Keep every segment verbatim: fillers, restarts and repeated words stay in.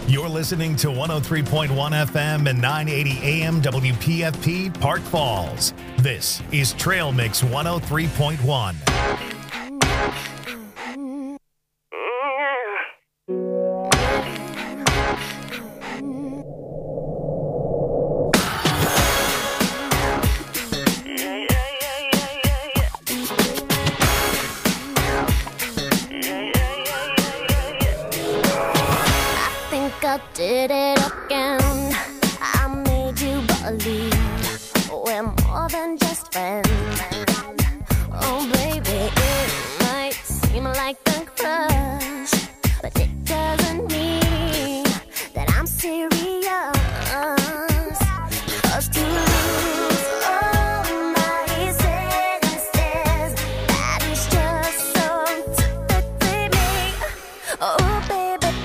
You're listening to one oh three point one F M and nine eighty A M W P F P Park Falls. This is Trail Mix one oh three point one. I did it again. I made you believe we're more than just friends. Oh baby, it might seem like a crush, but it doesn't mean that I'm serious. 'Cause to lose all my senses, that is just so typically me. Oh baby, baby.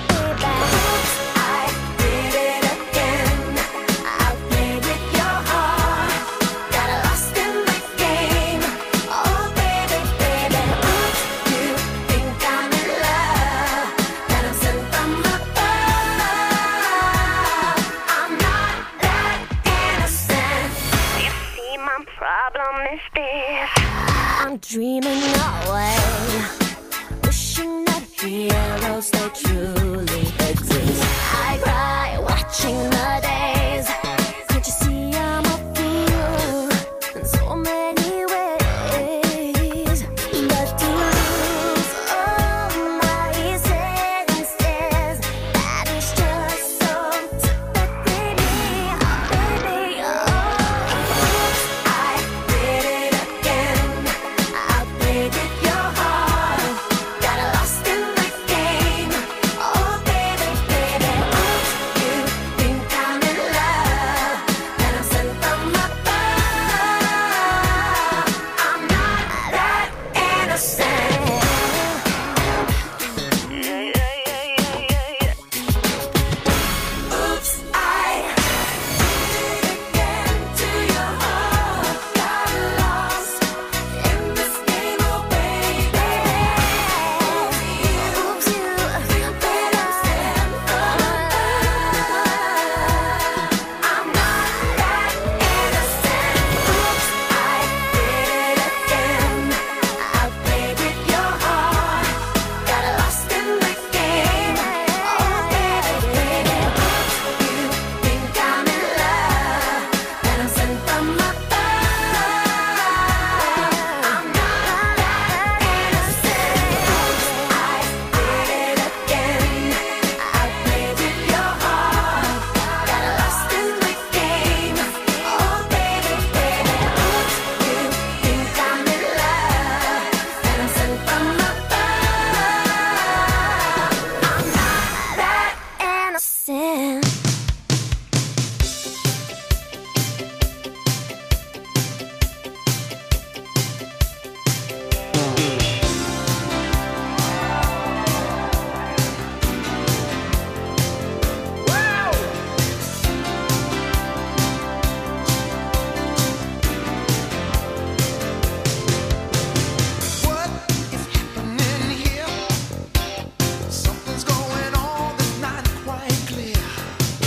I'm dreaming away, wishing that heroes they truly exist. I cry watching the days. Can't you see I'm a fool in so many ways? But to lose all my senses, that is just so typically me, baby. Oh, I did it again. I played with your heart, got lost in the game. Oh baby, baby, oops, you think I'm in love, and I'm sent from above. I'm not that innocent. Yeah, yeah, yeah, yeah, yeah, yeah. Oops, I did it again to your heart, got lost in this game, oh baby. Oops, you better stand for I'm not that innocent. Oops, I did it again. I played with your heart, got lost in the game. Oh baby, baby, oops, you think I'm in love, and I'm sent from above. I'm not that innocent. Oops, I did it again. I played with your heart, got lost in the game. Oh baby, baby, oops, you think I'm in love, and I'm sent from above. I'm not that innocent. What is happening here? Something's going on that's not quite clear.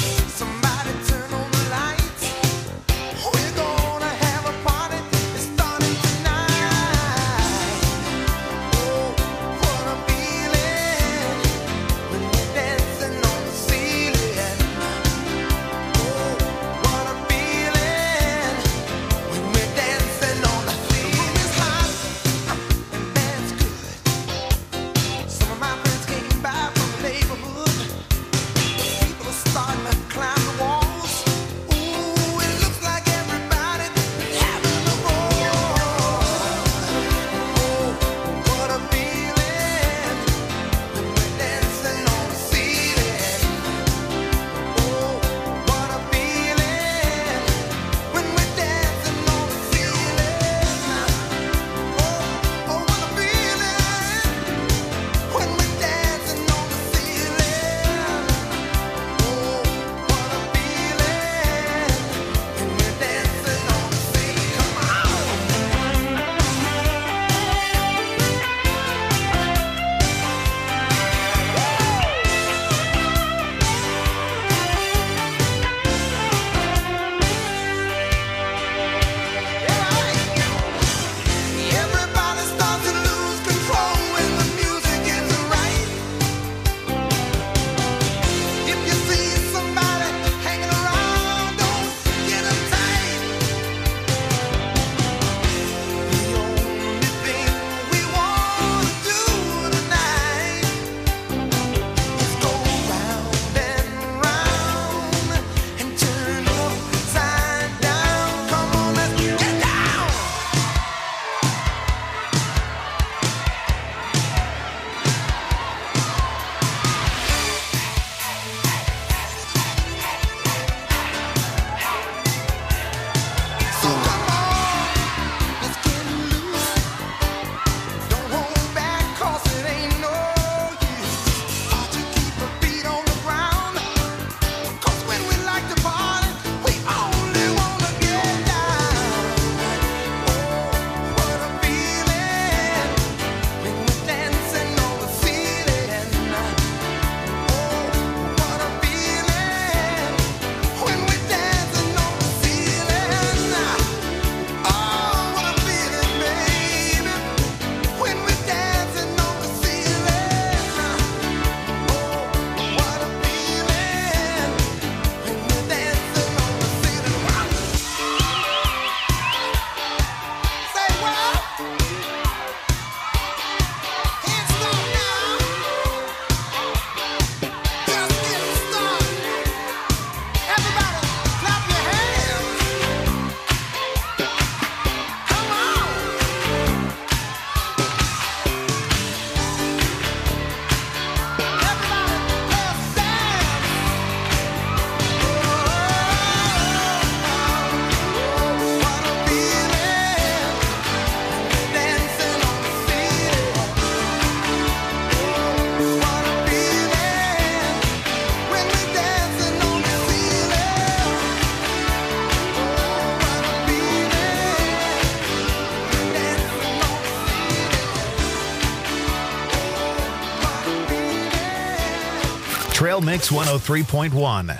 Trail Mix one oh three point one.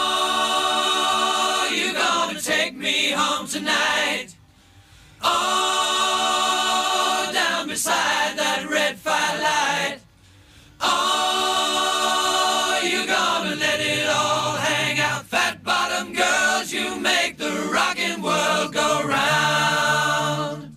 Oh, you gonna take me home tonight? Oh, down beside that red firelight. Oh, you gonna let it all hang out. Fat bottom girls, you make the rockin' world go round.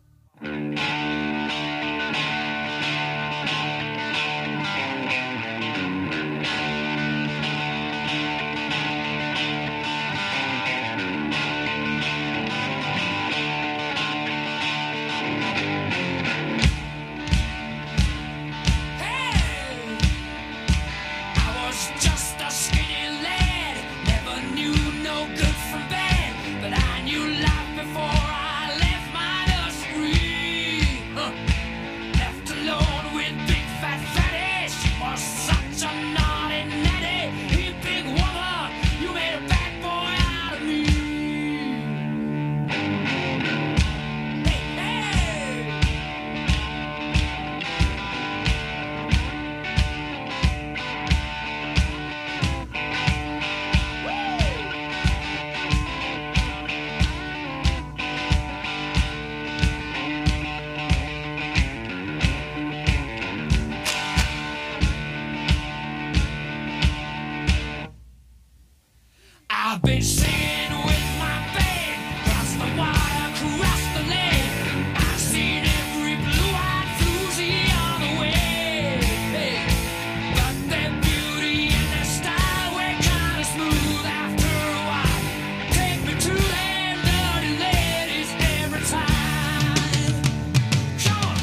I've been singing with my band, across the water, across the lake. I've seen every blue-eyed floozy on the way. Hey, but their beauty and their style were kind of smooth after a while. Take me to them dirty ladies every time. Come on.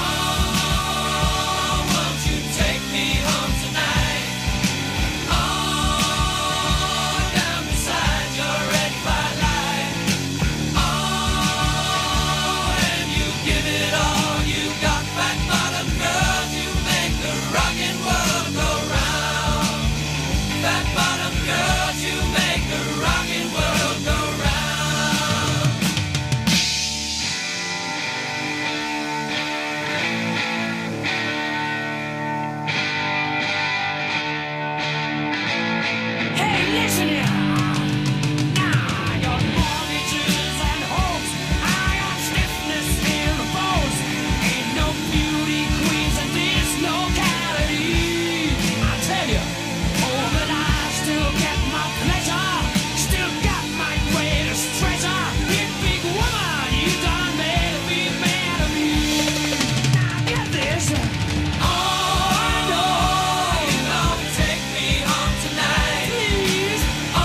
Oh, won't you take me home tonight? Oh, down beside your red firelight. Oh, and you give it all you got. Fat bottom girls, you make the rockin' world go round. Fat bottom girls, you make the rockin' world go round. Hey, listen here. Now I got mortgages and hopes. I got stiffness in the bones. Ain't no beauty queens in this locality. I tell you, oh, but I still get my pleasure. Still got my greatest treasure. Big, big woman, you done made me mad of me. Now get this. Oh, I know you gonna take me home tonight. Please. Oh,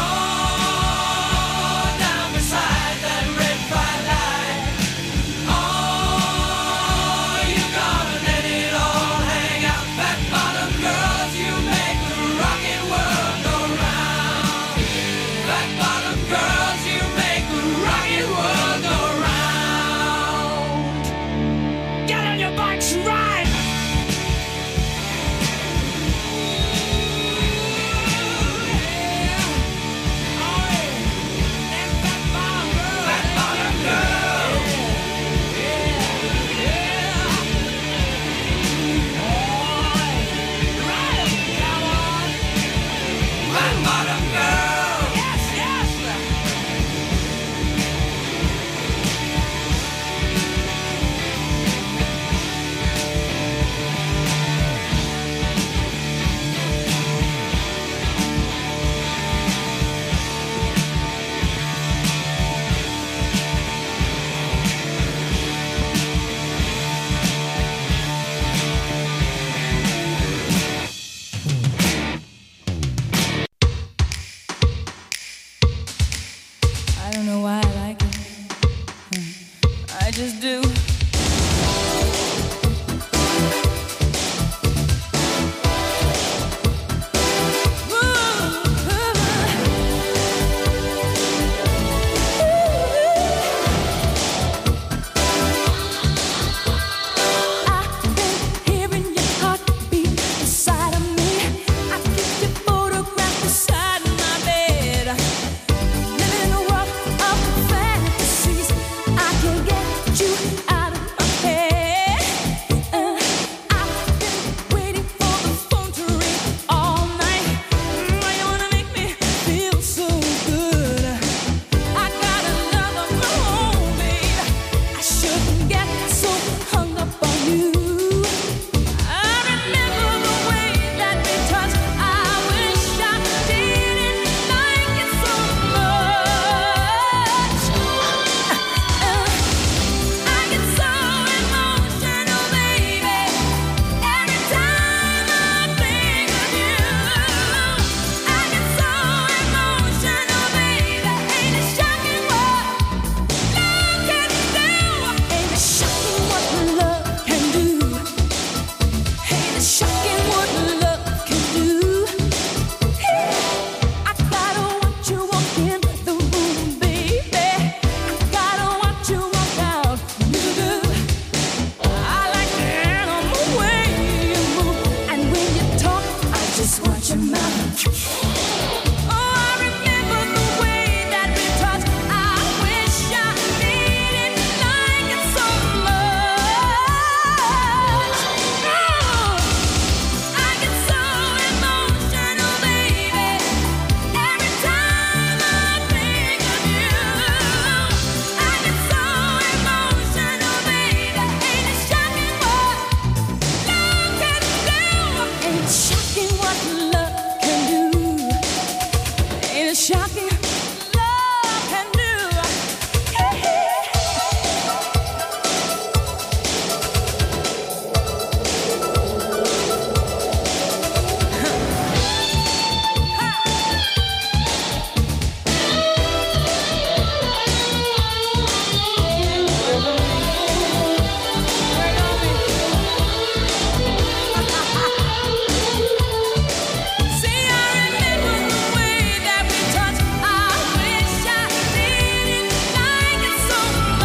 down beside that red firelight. Oh, you gonna let it all hang out. Fat bottom girls, you make the rockin' world go round. Fat bottom girls, you make the rockin' world go round. Get on your bikes and ride. Fat bottom girl. Fat bottom girl. Yes, yes. I don't know why I like it. I just do. I've been hearing your heartbeat inside of me. I keep your photograph beside my bed. Living in a world of fantasies. I can get you shocking love can do. See, I remember the way that we touched. I wish I didn't like it so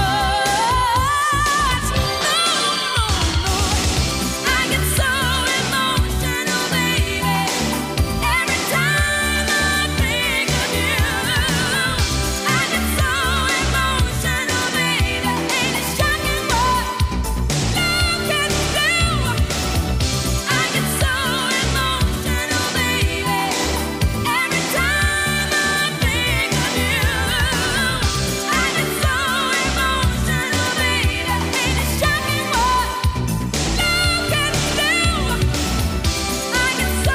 much. No, no, no. I get so emotional, baby, every time I think of you. I get so emotional, baby, ain't it shocking what love can do? I get so emotional, baby, every time I think of you. I get so emotional, baby, ain't it shocking what love can do? I get so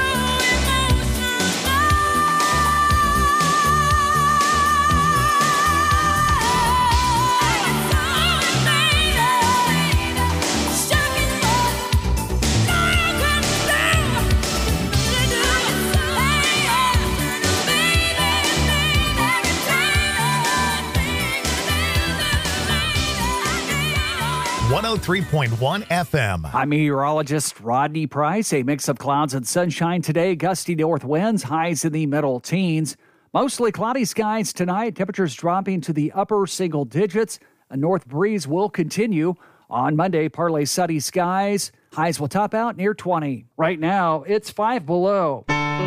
one oh three point one F M. I'm meteorologist Rodney Price. A mix of clouds and sunshine today. Gusty north winds, highs in the middle teens. Mostly cloudy skies tonight. Temperatures dropping to the upper single digits. A north breeze will continue. On Monday, partly sunny skies. Highs will top out near twenty. Right now, it's five below.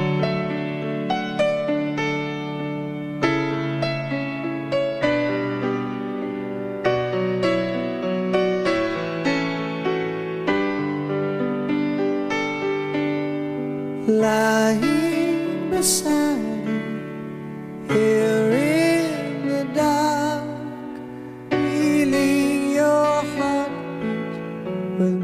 Lying beside you, here in the dark, feeling your heartbeat with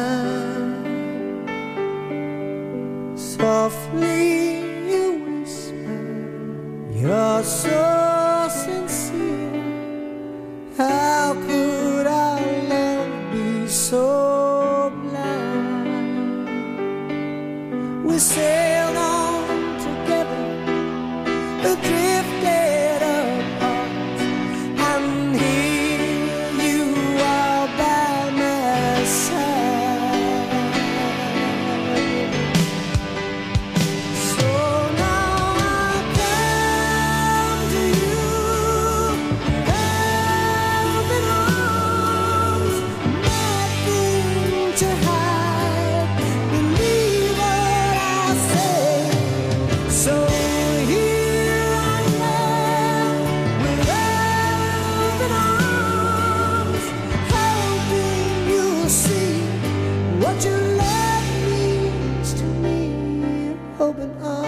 mine. Softly you whisper, you're so sincere. How could our love be so blind? We sailed on together, drifted apart, and here you are by my side. So now I come to you, open arms, nothing to hide. Believe what I say. So here I am with open arms, hoping you'll see what your love means to me. Open arms.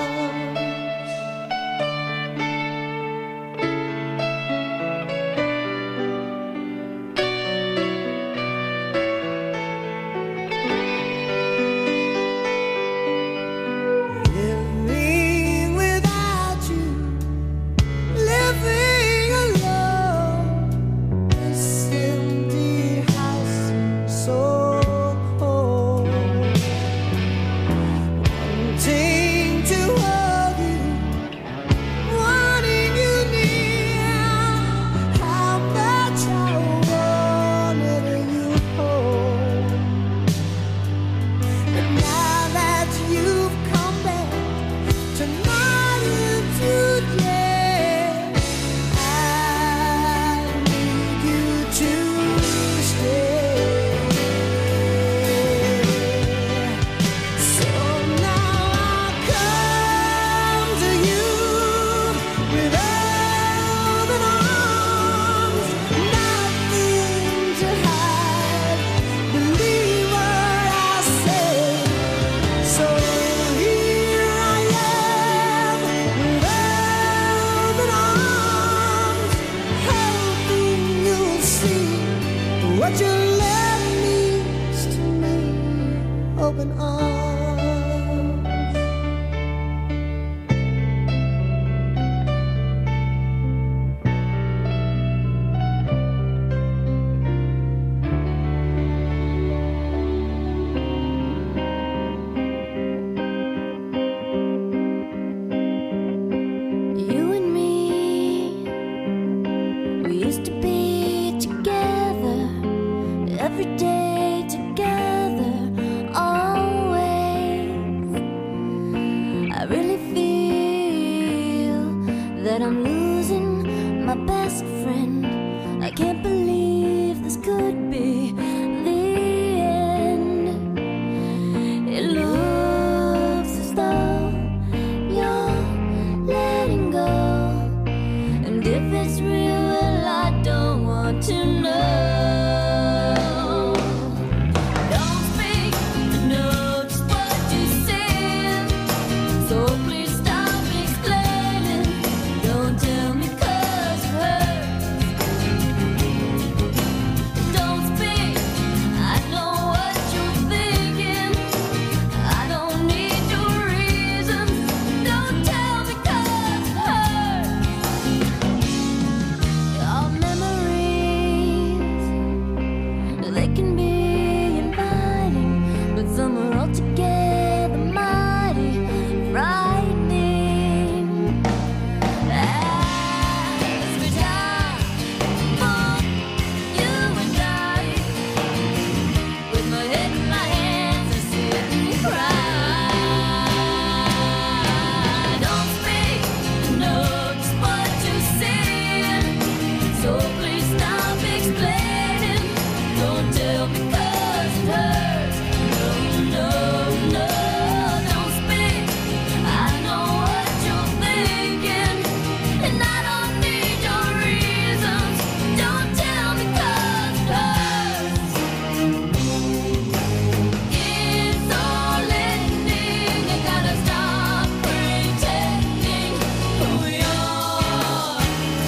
Living without you, living alone. This empty house seems so cold. Wanting to hold you, wanting you near. How much I wanted you home. And now that you've come back tonight and today, I need you to stay. So now I come to you with open arms, nothing to hide. Believe what I say. So here I am with open arms, hoping you'll see what your love means to me. Open arms. that I'm losing my best friend. I can't believe this could be the end. It looks as though you're letting go, and if it's real, well, I don't want to know. Don't speak, I know just what you said, so please stop explaining. Don't tell me 'cause it hurts. Don't speak, I know what you're thinking. I don't need your reasons. Don't tell me 'cause it hurts. Our memories, they can be inviting, but some are altogether mighty frightening. As we die for you and I, with my head in my hands, I sit and cry. Don't speak, I know just what you're saying, so please stop explaining. Don't tell me 'cause it hurts. No, no, no, don't speak. I know what you're thinking, and I don't need your reasons. Don't tell me 'cause it hurts. It's all ending. I gotta stop pretending who we are.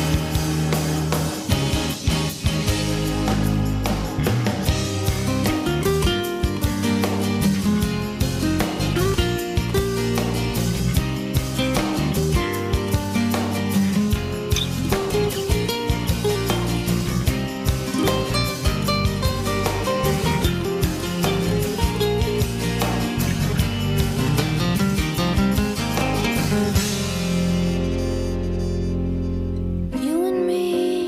You and me,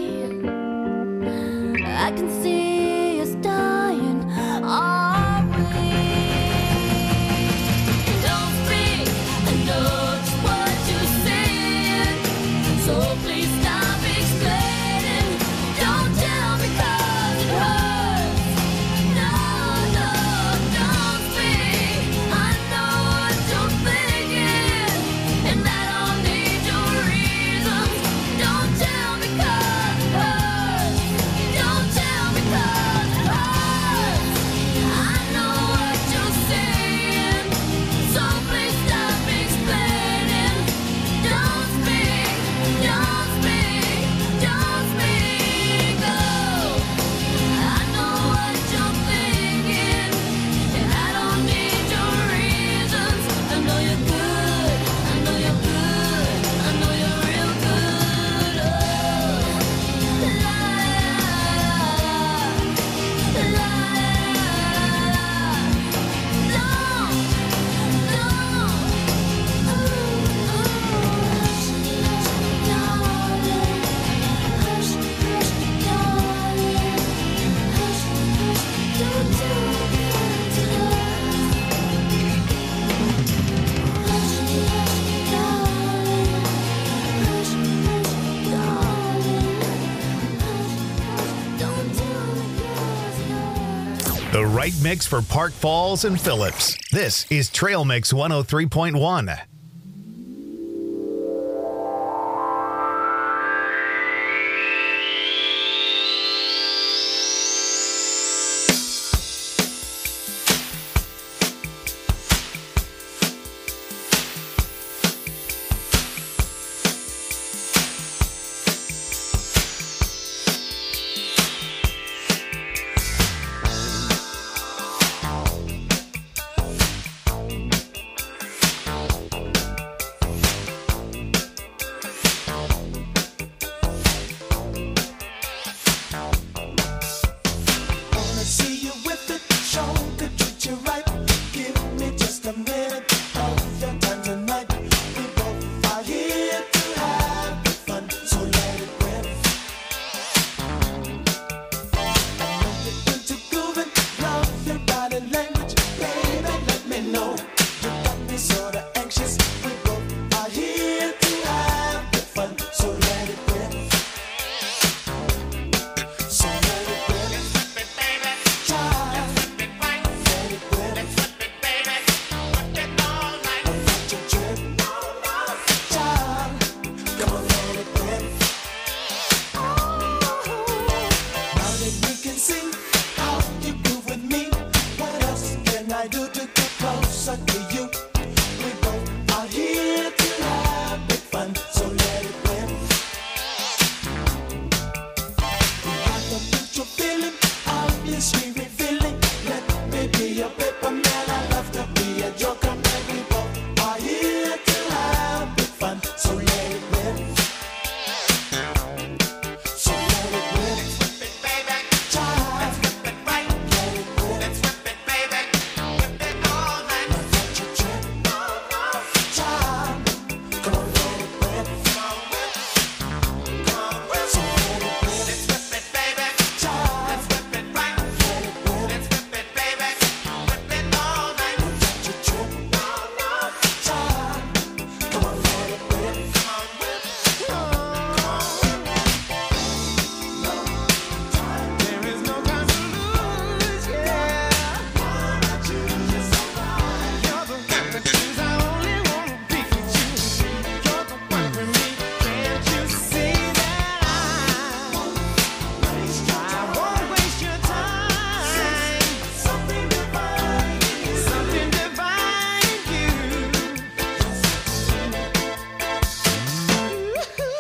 I can see us dying, are we? Don't speak, I know just what you're saying, so please stop explaining. Don't tell me 'cause it hurts. No, no, don't speak. I know what you're thinking, and I don't need your reasons. Don't tell me 'cause it hurts. Don't tell me 'cause it hurts. I know what you're saying, so please stop explaining. Don't speak, don't speak, don't speak. Oh, I know what you're thinking, and I don't need your reasons. I know you're good, I know you're good, I know you're real good. Oh, la la la la. No, no. Ooh, ooh. Hush, hush, darling. Hush, hush, darling. Hush, hush, don't tell me 'cause it hurts. Hush, hush, darling. Hush, hush, darling. Hush, hush, don't tell me 'cause it hurts. The right mix for Park Falls and Phillips. This is Trail Mix one oh three point one.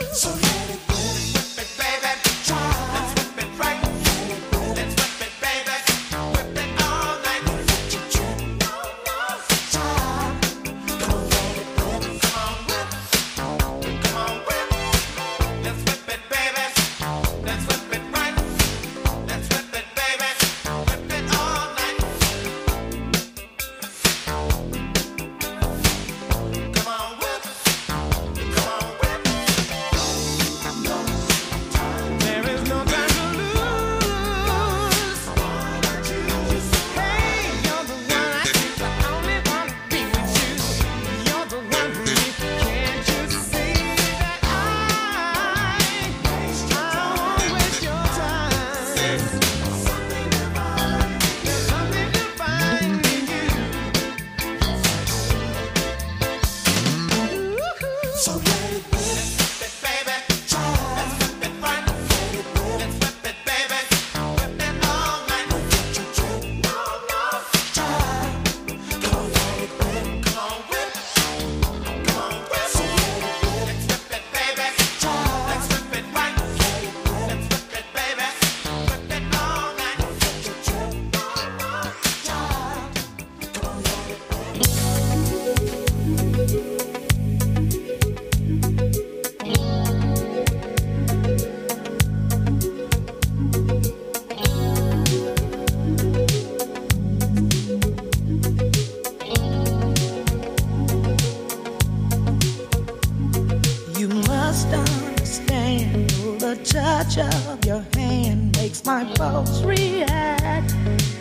touch of your hand makes my pulse react.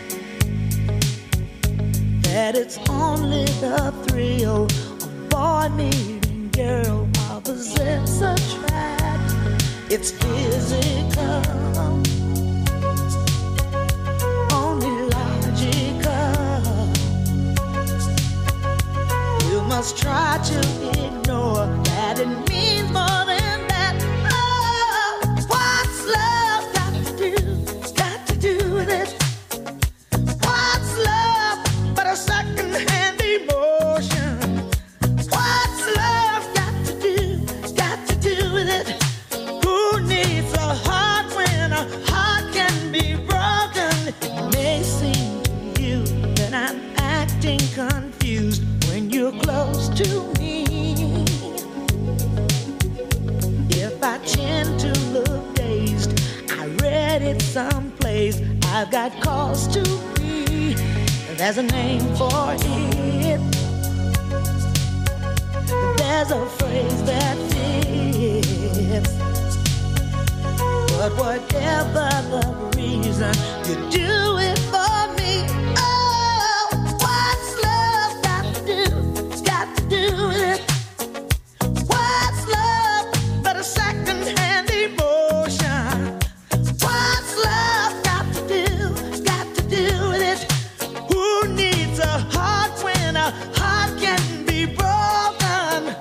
That it's only the thrill of boy meeting girl opposites attract. It's physical, only logical. You must try to ignore that it means more than that. Oh, what's love got to do? Got to do with it. What's love but a second-hand emotion? What's love got to do? Got to do with it. Who needs a heart when a heart can be broken? It may seem to you that I'm acting confused when you're close to me. If I tend to look dazed, I read it someplace. I've got cause to be. There's a name for it. There's a phrase that fits. But whatever the reason, you do it for me. Oh, what's love got to do? Got to do with it. What's love but a second-hand emotion? What's love got to do? Got to do with it. Who needs a heart when a heart can be broken?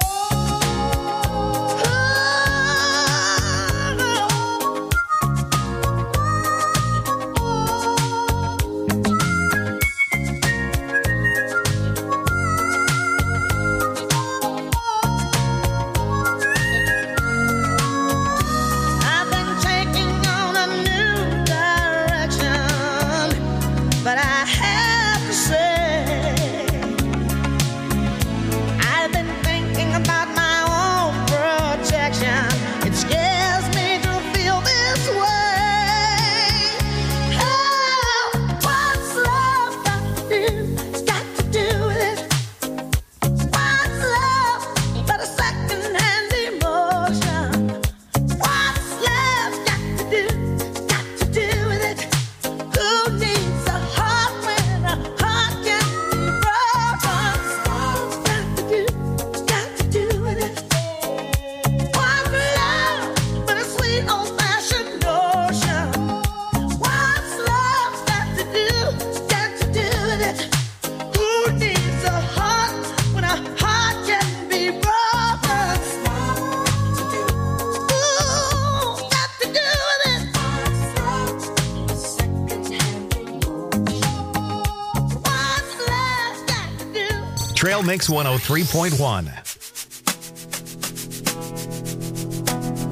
I've been taking on a new direction, but I have to say, I've been thinking about my own protection. It scares me to feel this way. Oh, what's love got to do? Got to do with it. What's love but a second-hand emotion? What's love got to do? Got to do with it. Who needs a heart when a heart can be broken? Got to do, got to do with it. What's love but a sweet old-fashioned notion? What's love got to do? Got to do with it. Who needs a heart when a heart can be broken? Ooh, got to do with it. What's love got to do? Trail Mix one oh three point one.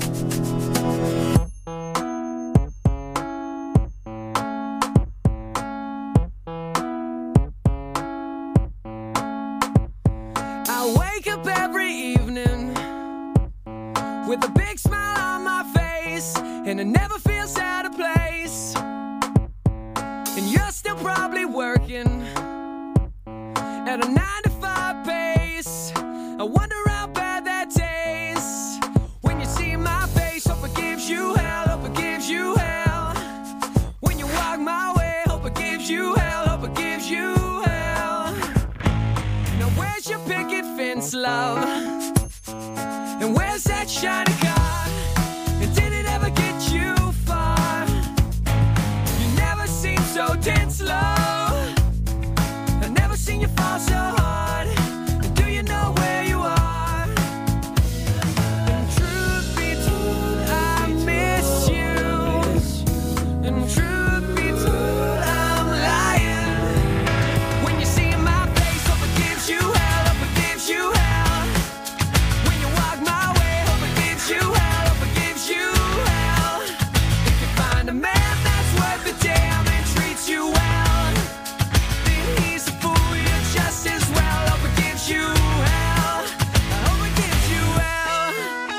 big smile on my face, and it never feels out of place. And you're still probably working at a nine to five pace. I wonder how bad that tastes when you see my face. Hope it gives you hell, hope it gives you hell. When you walk my way, hope it gives you hell, hope it gives you hell. Now where's your picket fence, love? And where's that shiny car? And did it ever get you far? You never seem so tense, love. I've never seen you fall so hard. And do you know where you are? And truth be told, I miss you. And truth be told, I'm lying. When you see my face, hope it gives you hell, hope it gives you hell. When you walk my way, hope it gives you hell, hope it gives you hell. If you find a man that's worth the damn and treats you well, then he's a fool, you're just as well. Hope it gives you hell, I hope it gives you hell.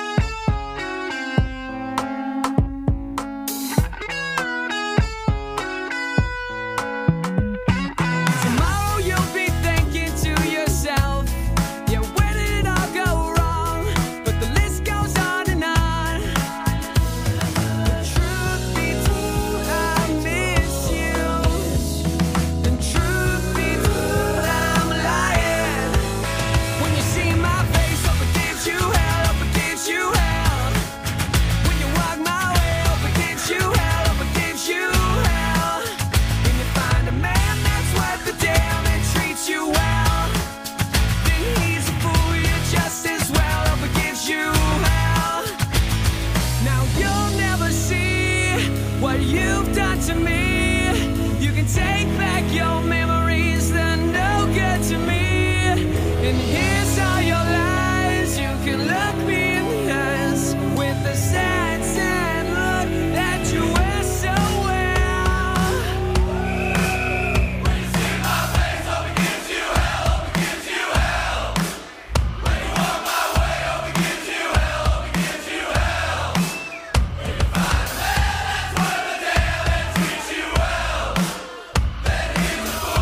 Tomorrow you'll be thinking to yourself, yeah, where did it all go wrong? But the list goes on and on. The truth be told, I miss you. And truth be told, I'm lying. When you see my face, hope it gives you hell, hope it gives you hell. When you walk my way, hope it gives you hell, hope it gives you hell. When you find a man that's worth the damn and treats you well, then he's a fool, you're just as well. Hope it gives you hell. Now you'll never see what you've done to me. You can take back your memories, they're no good to me. And here's all your lies. You can look me in the eyes with the sad, sad look that you wear so well. When you see my face, hope it gives you hell, hope it gives you hell. When you walk my way, hope it gives you hell, hope it gives you hell. When you find a man that's worth the damn and treats you well, then he's a fool,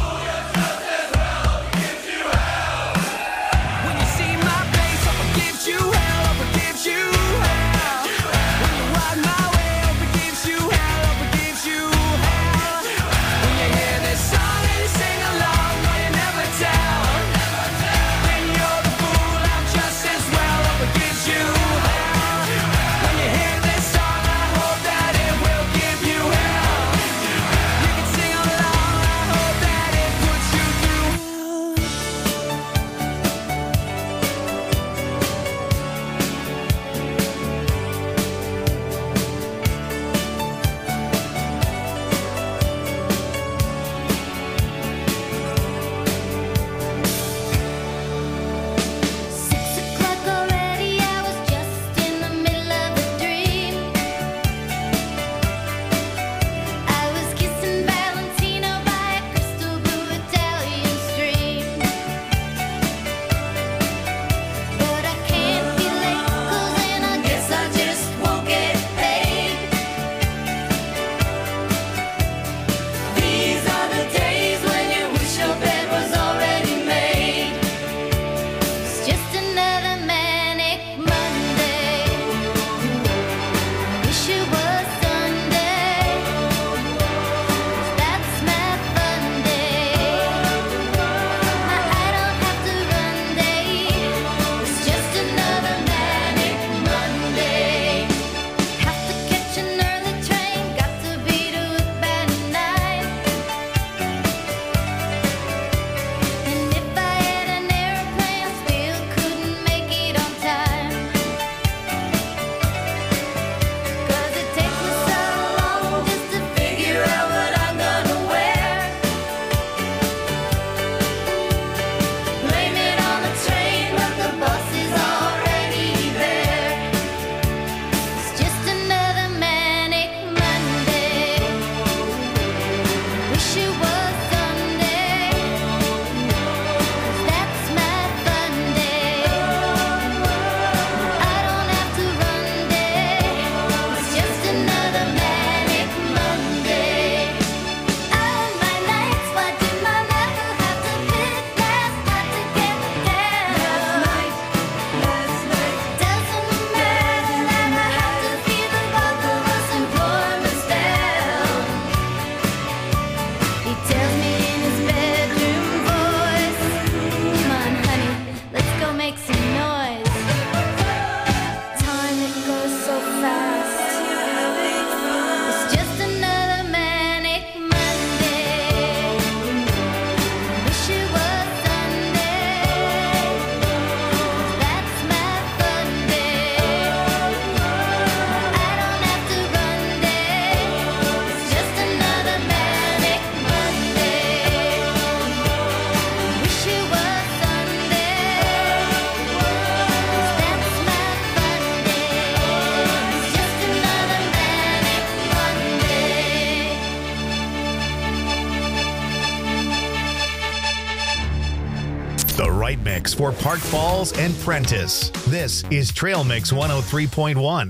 mix for Park Falls and Prentice. This is Trail Mix one oh three point one.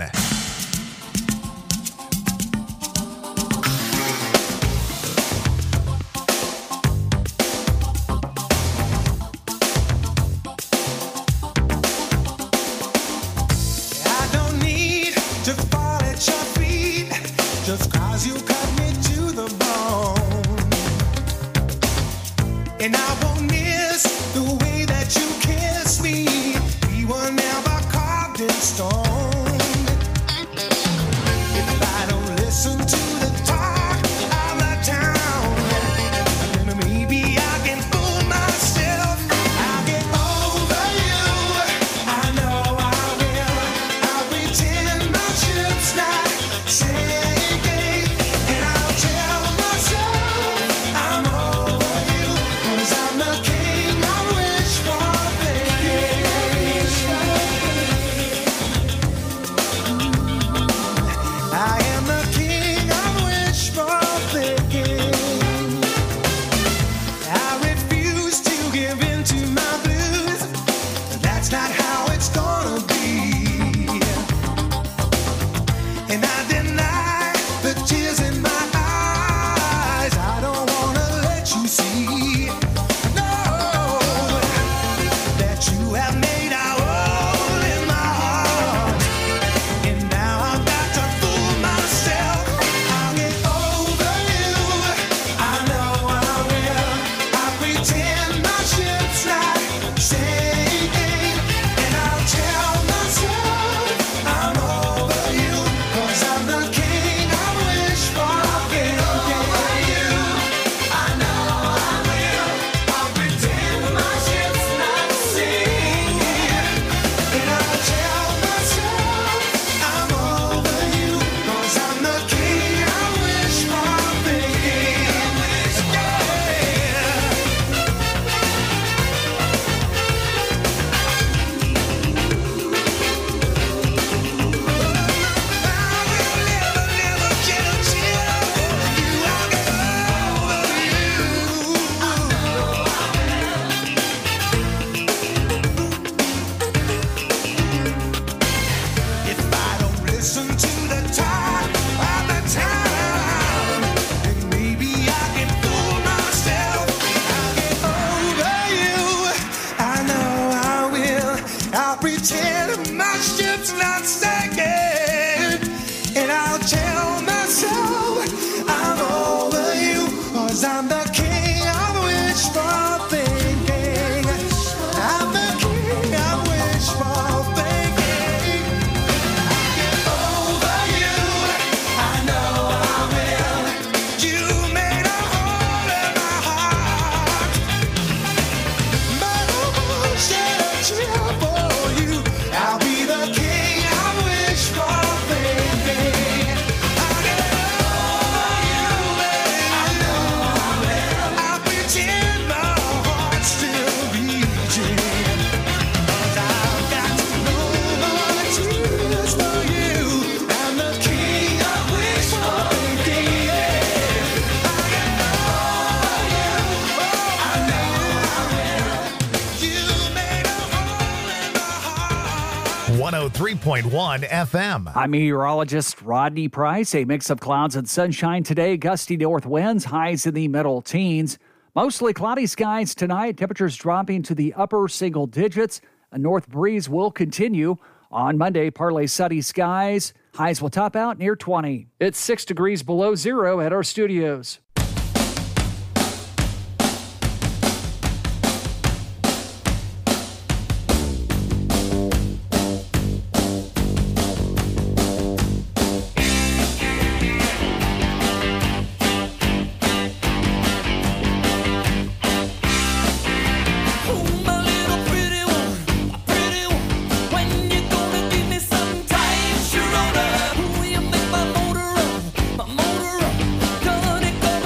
I don't need to fall at your feet just 'cause you cut me to the bone. And I won't miss the way that you kiss me. We were never carved in stone. If I don't listen to the talk of the town, then maybe I can fool myself. I'll get over you. I know I will. I'll pretend my ship's not sinking, and I'll tell myself I'm over you, 'cause I'm the king I wish for thinking. I am the king I wish for thinking. I refuse to give in to my blues. That's not how it's gonna be. And I deny the tears in my eyes. I don't wanna let you see, no, that you have made a hole in my heart. And now I've got to fool myself. I'll get over you. I know I will. I pretend my ship's not sinking, and I'll tell myself I'm over you, 'cause I'm the king I wish for thinking. I know I will. I'll pretend my ship's not sinking, and I'll tell myself I'm over you, 'cause I'm the king I wish for thinking. If I don't listen to the talk of the town, then maybe I can fool myself. I'll get over you. I know I will. I'll pretend my ship's not sinking, and I'll tell myself I'm over you, 'cause I'm the king I wish for thinking. I'm the king I wish for thinking. Over you, I know I will. You made a hole in my heart, but I won't shed a tear for you. I'll be the king I wish for thinking. I'll get over you, I know I will. I'll pretend my heart's still beating, 'cause I've got no more tears for you. I'm the king I wish for thinking. I'll get over you, I know I will. You made a hole in my heart. one oh three point one F M. I'm meteorologist Rodney Price. A mix of clouds and sunshine today. Gusty north winds, highs in the middle teens. Mostly cloudy skies tonight. Temperatures dropping to the upper single digits. A north breeze will continue. On Monday, partly sunny skies. Highs will top out near twenty. It's six degrees below zero at our studios. Oh, my little pretty one, pretty one. When you gonna give me some time, Sharona? Will you make my motor run, my motor run? Gonna go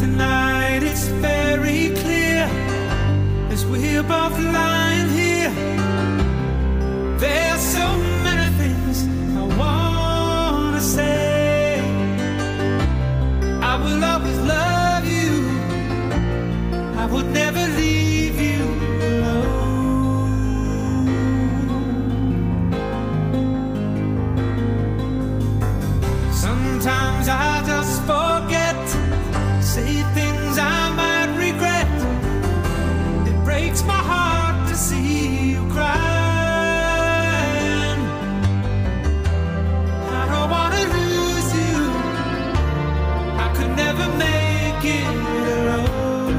Tonight it's very clear as we're both lying here. There's so many things I wanna say. I will always love you. I would never leave you alone. Sometimes I just forget, say things I might regret. It breaks my heart to see you crying. I don't wanna lose you. I could never make it alone.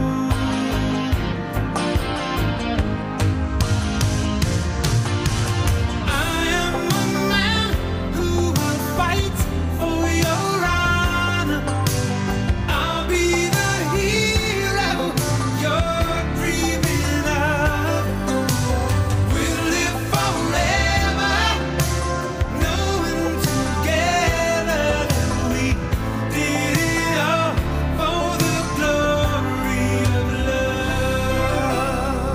I am a man who will fight for your honor. I'll be the hero you're dreaming of. We'll live forever, knowing together that we did it all for the glory of love.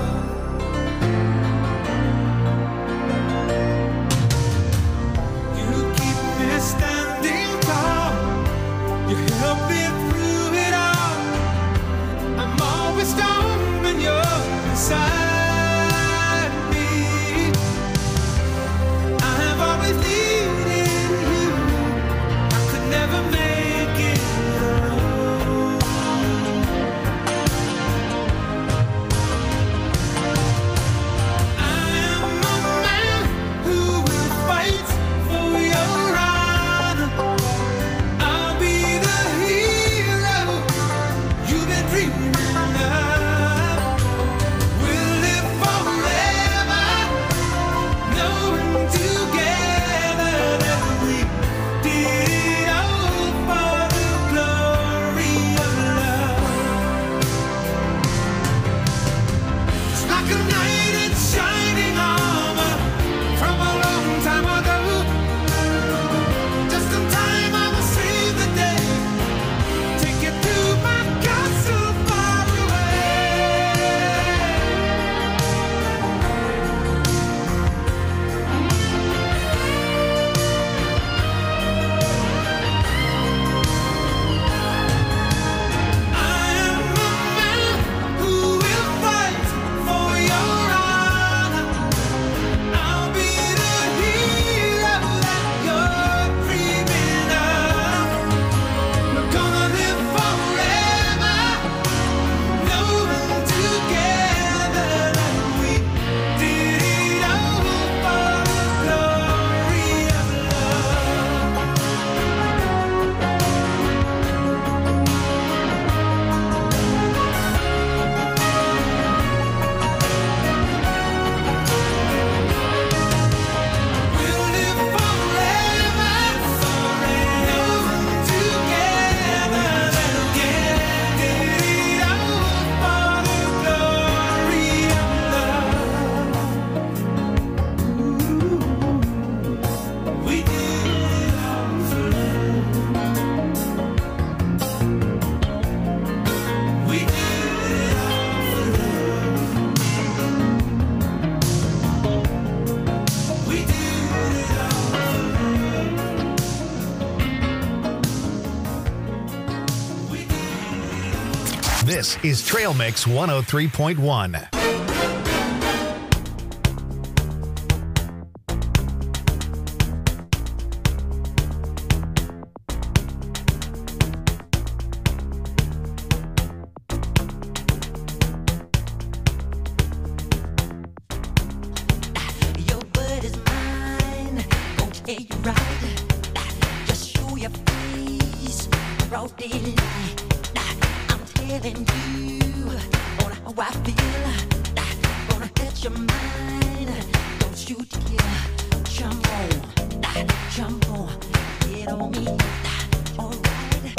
You keep me standing tall. You help me through it all. I'm always strong when you're beside me. I have always needed you. I could never make it alone. I am a man who will fight for your honor. I'll be the hero you've been dreaming of. We'll live forever, knowing together that we did it all for the glory of love. It's like a knight in shining armor from a long time ago. Just in time, I will save the day. Take you to my castle far away. I am a man who will fight for your honor. I'll be the hero that you're dreaming of. We're gonna live forever, knowing together that we did it all for the glory of love. We'll live forever, knowing together that we did it all for the glory of love. We did it all for love. We did it all for love. We did it all for love. We did it all. This is Trail Mix one oh three point one. Your word is mine, gon' tell you right. Just show your face, broad daylight. I'm telling you on how I feel. Gonna touch your mind, don't you dare jump on, jump on, get on me. Alright,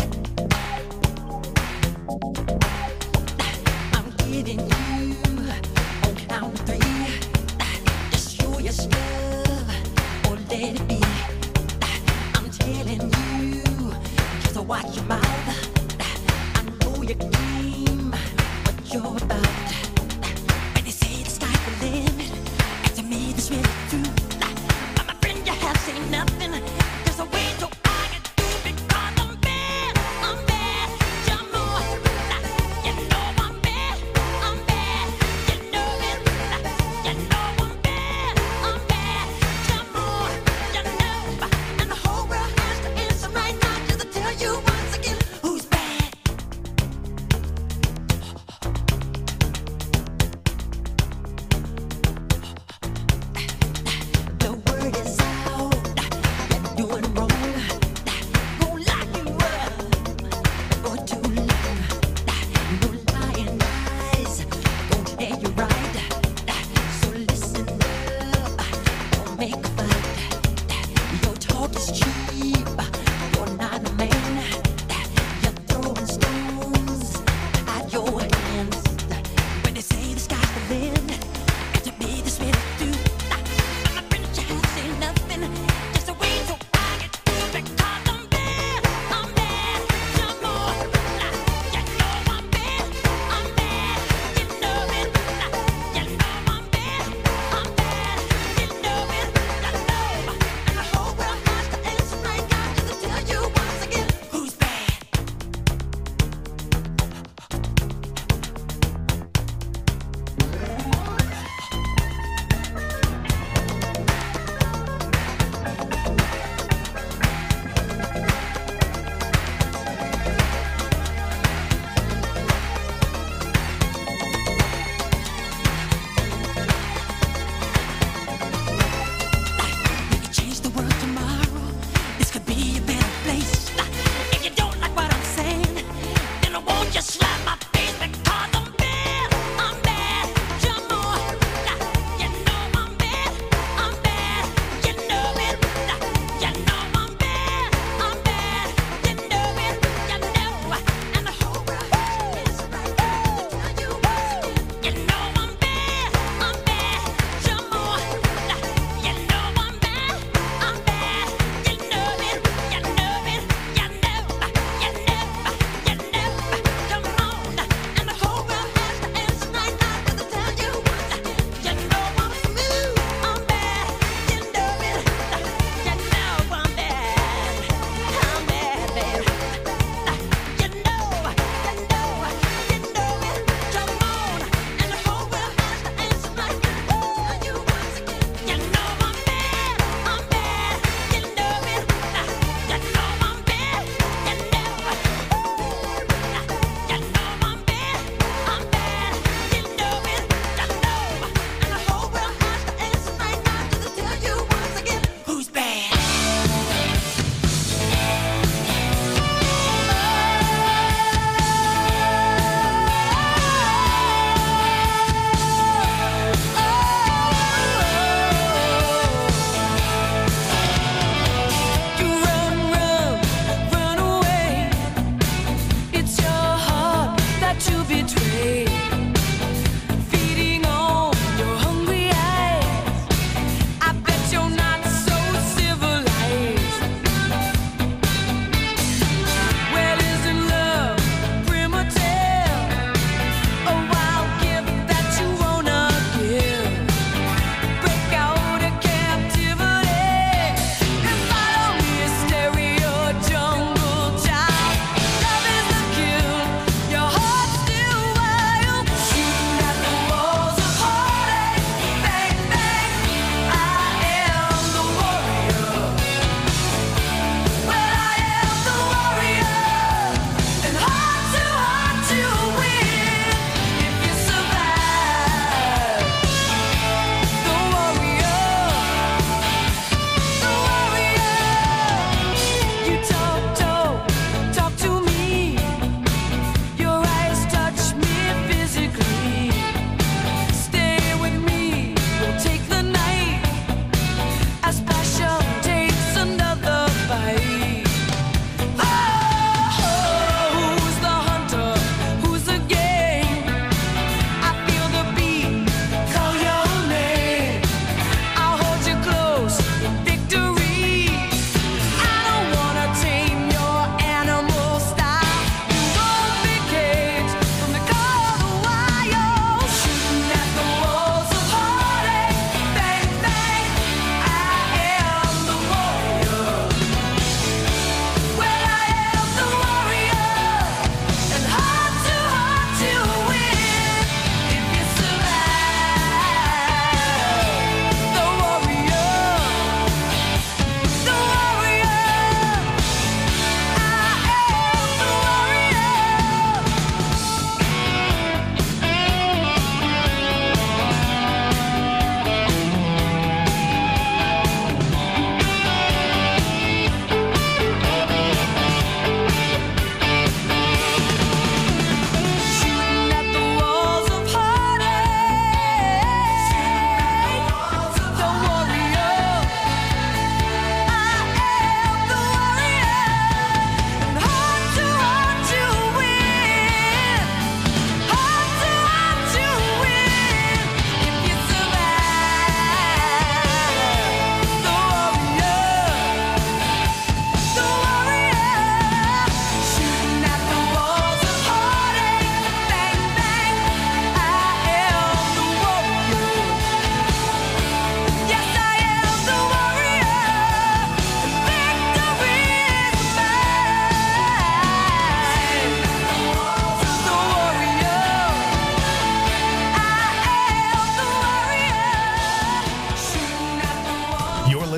I'm getting you on count of three. Just show your stuff or let it be. I'm telling you, just watch your mouth. I know your game, what you're about. When they say the sky's the limit, and to me this really true. But my friend, you have seen nothing. There's a way to argue through because I'm bad, I'm bad. You're more, you know I'm bad, I'm bad. You know it, you know I'm bad, I'm bad. You're more, you know, and the whole world has to answer right now. Just to tell you once again who's bad.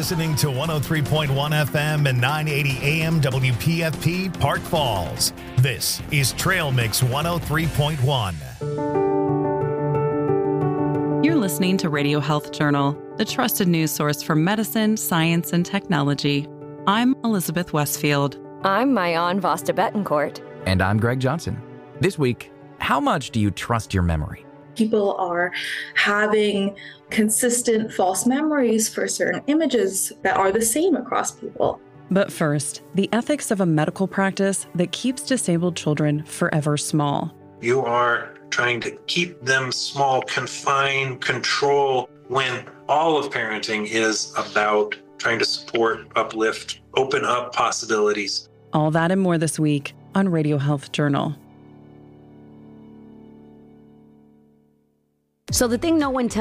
listening to one oh three point one F M and nine eighty A M W P F P Park Falls. This is Trail Mix one oh three point one. You're listening to Radio Health Journal, the trusted news source for medicine, science, and technology. I'm Elizabeth Westfield. I'm Mayan Vasta Betancourt. And I'm Greg Johnson. This week, how much do you trust your memory? People are having consistent false memories for certain images that are the same across people. But first, the ethics of a medical practice that keeps disabled children forever small. You are trying to keep them small, confine, control, when all of parenting is about trying to support, uplift, open up possibilities. All that and more this week on Radio Health Journal. So the thing no one tells